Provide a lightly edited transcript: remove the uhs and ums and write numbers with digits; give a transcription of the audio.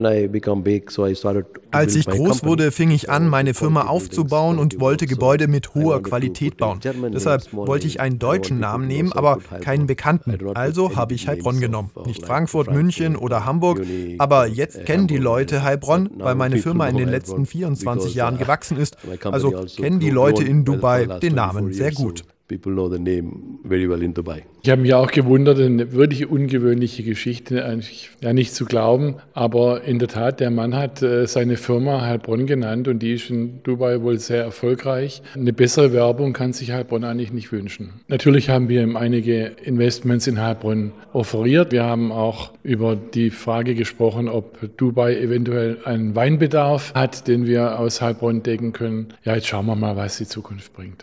Als ich groß wurde, fing ich an, meine Firma aufzubauen und wollte Gebäude mit hoher Qualität bauen. Deshalb wollte ich einen deutschen Namen nehmen, aber keinen bekannten. Also habe ich Heilbronn genommen. Nicht Frankfurt, München oder Hamburg, aber jetzt kennen die Leute Heilbronn, weil meine Firma in den letzten 24 Jahren gewachsen ist. Also kennen die Leute in Dubai den Namen sehr gut. Ich habe mich auch gewundert, eine wirklich ungewöhnliche Geschichte, eigentlich ja nicht zu glauben, aber in der Tat, der Mann hat seine Firma Heilbronn genannt und die ist in Dubai wohl sehr erfolgreich. Eine bessere Werbung kann sich Heilbronn eigentlich nicht wünschen. Natürlich haben wir ihm einige Investments in Heilbronn offeriert. Wir haben auch über die Frage gesprochen, ob Dubai eventuell einen Weinbedarf hat, den wir aus Heilbronn decken können. Ja, jetzt schauen wir mal, was die Zukunft bringt.